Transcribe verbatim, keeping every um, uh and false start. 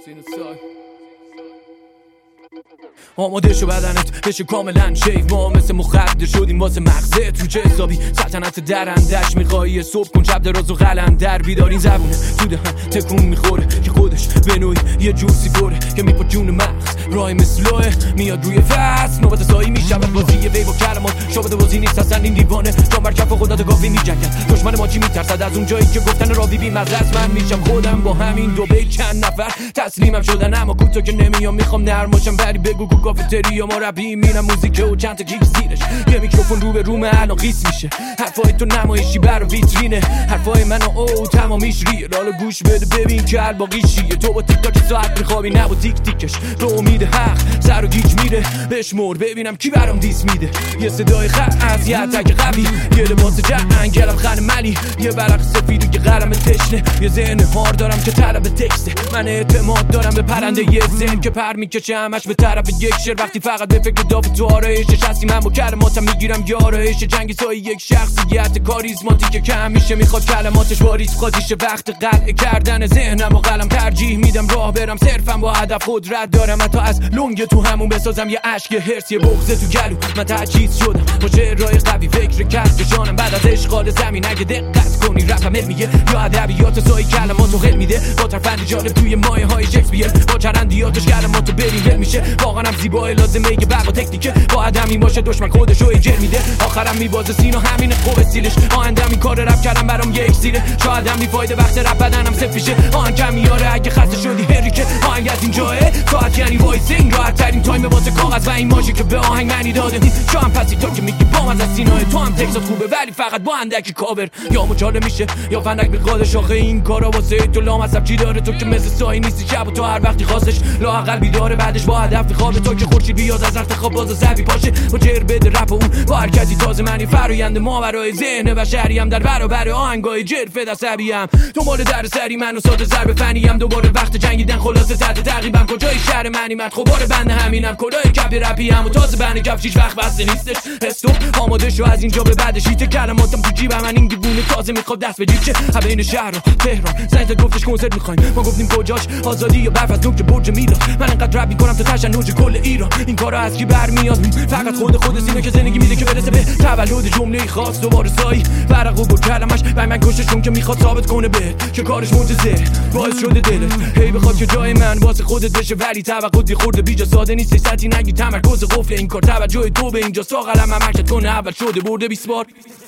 آماده شو بدنت بشه کاملا شیف، ما مثل مخدر شدیم واسه مغزه تو چه حسابی سلطنت درندش میخوایی صبح کن شب دراز و قلندر بیدارین زبونه تو دهن تکون میخوره که خودش به نوعی یه جوسی فوره که میپا جون مغز رای مثلوه میاد روی فصل نوبت سایی میشه بازی وی با کلمات شابه بازی نیست اصلا این دیوانه جان بر کف خدا گاوی میجنگن دشمن ما چی میترسد از اون جایی که گفتن راوی بی مزه است. من میشم خودم با همین دو بیت چند نفر تسلیمم شدن اما کوتاه که نمیام میخوام نرماشم بری بگو گو کافتریا ما ربی میرم موزیک و چند تا گیگ زیرش یه میکروفون رو به رومه الان قیس میشه حرفای تو نمایشی بر ویترینه حرفای منو او تمامیش ریه حالا گوش بده ببین که الباقی چیه تو با تیک تاک ساعت میخوابی نه با تیک تیکش رو امید حق سر و گیج میره بشمر ببینم کی برام دیس میده یه صدای خط از یه اتک قوی یه لباس جنگ گلم خن ملی یه برق سفید و یه قلم تشنه یه ذهن هار دارم که طلب تکسته من اعتماد دارم به پرنده یه ذهن که پر میکشه همش به طرف یک شعر وقتی فقط به فکر داف تو آرایشش هستی من با کلماتم میگیرم یارایش جنگی سای یک شخصیت کاریزماتیک که همیشه میخواد کلماتش واریز خاطیشه وقت قلع کردن ذهنم و قلم ترجیح میدم راه برم صرفم با هدف قدرت دارم حتی از لنگ تو همون بسازم یه اشک هرس یه بغض تو گلو من تجهیز شدم با شعرهای قوی فکر کسب جانم بعد از اشغال زمین اگه دقت کنی رپم علمیه یا ادبیات سای کلماتو خیل میده با ترفند جالب توی مایه های شکسپیر با چرندیاتش کلماتو بریم ول میشه واقعا هم زیبای لازمه یه بقا تکنیکه با آدمی باشه دشمن خودشو ایجر میده آخرم میبازه سینا همین خوب استیلش آهنگم این کار رپ کردم برام یک سیره شاید هم میفایده وقت رپ بدنم سفیشه آهنگ کم میاره اگه خسته شدی هریکه آهنگ از این جاه ساعت یعنی وایس این راحت ترین تایم واسه کاغذ و این ماژیک که به آهنگ معنی داده تو هم پسی تا که میگی با من از سینای تو هم تکسات خوبه ولی فقط با اندکی کاور یا مچاله میشه یا فندک میخواد شاخه این کارا واسه تو لامصب چی داره تو که مثل سایی نیستی شب و تو هر وقتی خواستش لااقل بیداره بعدش با هدف خواب تو که خورشید بیاد از رخت خواب باز زبی باشه با جر بده رپ اون با حرکتی تازه معنی فرآیند ما برای ذهن بشری هم در برابر آهنگای جرف دسبی هم تو مال در سری منو ساده ضرب فنی هم دوباره وقت جنگیدن خلاصه زده تقریبا کجای شهر منی من خبار بنده همینم کلای کپ رپی هم و تازه بنده کفش هیچ وقت بسته نیستش استو آماده شو از اینجا به بعدش هیت کلماتم تو جیبم من این دیوونه تازه میخواد دست به جیب چه بین شهر و تهران زنت گفتش کنسرت میخوایم ما گفتیم کجاش آزادی یا برف از نوک برج میلاد من انقدر رپ میکنم تا تشنج کل ایران این کارا از کی برمیاد فقط خود خود سینه که زندگی میده که برسه به تولد جمله خاص دوباره سایی برق و بود کلمش بای من کشش چون که میخواد ثابت کنه به که کارش معجزه باعث شده دلت هی بخواد که جای من واسه خودت بشه ولی توقعی خورده بیجا ساده نیست سطحی نگی تمرکز قفل این کار توجه تو به اینجا ساغلم ممکت کنه اول شده برده بیست بار